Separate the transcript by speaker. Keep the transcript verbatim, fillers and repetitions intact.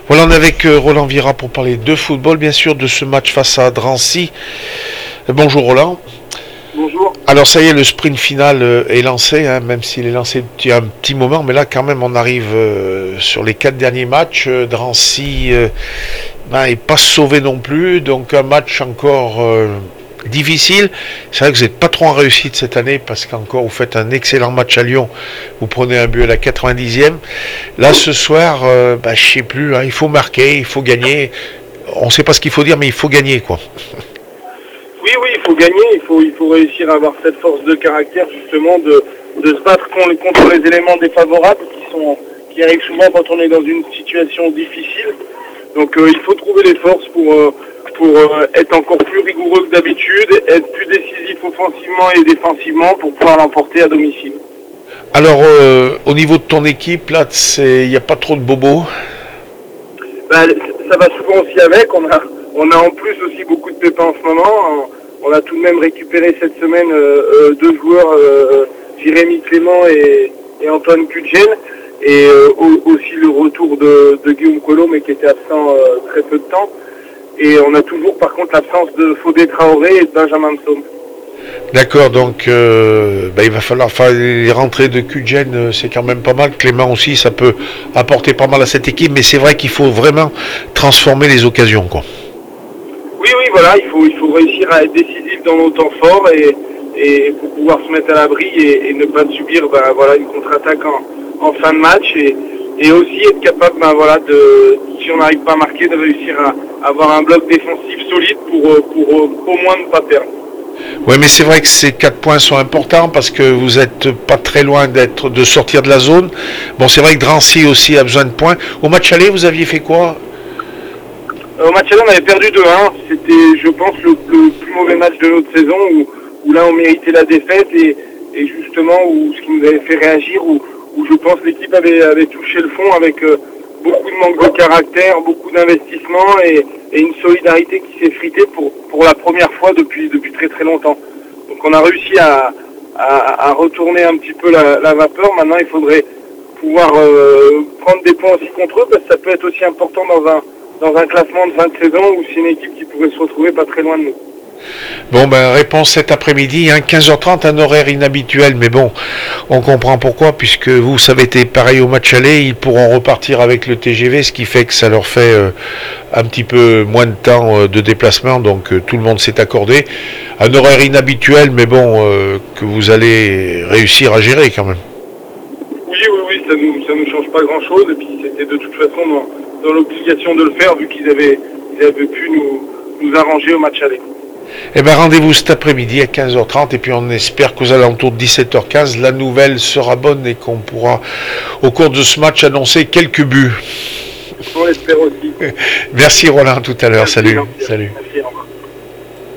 Speaker 1: Voilà, on est avec euh, Roland Vira pour parler de football, bien sûr, de ce match face à Drancy. Euh, bonjour Roland.
Speaker 2: Bonjour.
Speaker 1: Alors ça y est, le sprint final euh, est lancé, hein, même s'il est lancé depuis un petit moment, mais là quand même on arrive euh, sur les quatre derniers matchs. Euh, Drancy euh, ben, n'est pas sauvé non plus, donc un match encore euh, difficile. C'est vrai que vous n'êtes pas trop en réussite cette année parce qu'encore vous faites un excellent match à Lyon, vous prenez un but à la quatre-vingt-dixième. Là ce soir, euh, ben, je ne sais plus, hein, il faut marquer, il faut gagner. On ne sait pas ce qu'il faut dire, mais il faut gagner quoi.
Speaker 2: Oui, oui, il faut gagner, il faut, il faut réussir à avoir cette force de caractère justement de, de se battre contre, contre les éléments défavorables qui, sont, qui arrivent souvent quand on est dans une situation difficile. Donc euh, il faut trouver les forces pour, euh, pour euh, être encore plus rigoureux que d'habitude, être plus décisif offensivement et défensivement pour pouvoir l'emporter à domicile.
Speaker 1: Alors euh, au niveau de ton équipe, là, il n'y a pas trop de bobos?
Speaker 2: Ben, ça va souvent aussi avec, on a, on a en plus aussi beaucoup de pépins en ce moment. On a tout de même récupéré cette semaine euh, deux joueurs, euh, Jérémy Clément et, et Antoine Kudjen, et euh, aussi le retour de, de Guillaume Collot, mais qui était absent euh, très peu de temps. Et on a toujours par contre l'absence de Fodé Traoré et de Benjamin Psaume.
Speaker 1: D'accord, donc euh, bah, il va falloir, enfin, les rentrées de Kudjen, euh, c'est quand même pas mal. Clément aussi, ça peut apporter pas mal à cette équipe, mais c'est vrai qu'il faut vraiment transformer les occasions, quoi.
Speaker 2: Oui, oui, voilà, il faut, il faut réussir à être décisif dans nos temps forts et, et pour pouvoir se mettre à l'abri et, et ne pas subir ben, voilà, une contre-attaque en, en fin de match et, et aussi être capable, ben, voilà, de, si on n'arrive pas à marquer, de réussir à avoir un bloc défensif solide pour, pour, pour au moins ne pas perdre.
Speaker 1: Oui, mais c'est vrai que ces quatre points sont importants parce que vous n'êtes pas très loin d'être, de sortir de la zone. Bon, c'est vrai que Drancy aussi a besoin de points. Au match aller, vous aviez fait quoi?
Speaker 2: Au match aller, on avait perdu deux un. C'était, je pense, le, le plus mauvais match de notre saison où, où là, on méritait la défaite et, et justement, où, ce qui nous avait fait réagir, où, où je pense l'équipe avait, avait touché le fond avec euh, beaucoup de manque de caractère, beaucoup d'investissement et, et une solidarité qui s'est fritée pour, pour la première fois depuis, depuis très très longtemps. Donc on a réussi à, à, à retourner un petit peu la, la vapeur. Maintenant, il faudrait pouvoir euh, prendre des points aussi contre eux parce que ça peut être aussi important dans un dans un classement de fin de saison où c'est une équipe qui pourrait se retrouver pas très loin de nous.
Speaker 1: Bon, ben, réponse cet après-midi, hein, quinze heures trente, un horaire inhabituel, mais bon, on comprend pourquoi, puisque vous, ça avait été pareil au match aller, ils pourront repartir avec le T G V, ce qui fait que ça leur fait euh, un petit peu moins de temps euh, de déplacement, donc euh, tout le monde s'est accordé. Un horaire inhabituel, mais bon, euh, que vous allez réussir à gérer quand même.
Speaker 2: Oui, oui, oui, ça nous, ça nous change pas grand-chose, et puis c'était de toute façon dans, dans l'obligation de le faire, vu qu'ils avaient, ils avaient pu nous, nous arranger au match aller.
Speaker 1: Eh bien, rendez-vous cet après-midi à quinze heures trente, et puis on espère qu'aux alentours de dix-sept heures quinze, la nouvelle sera bonne et qu'on pourra, au cours de ce match, annoncer quelques buts.
Speaker 2: On l'espère aussi.
Speaker 1: Merci Roland, tout à l'heure.
Speaker 2: Merci,
Speaker 1: Salut.
Speaker 2: Jean-Pierre.
Speaker 1: Salut.
Speaker 2: Merci.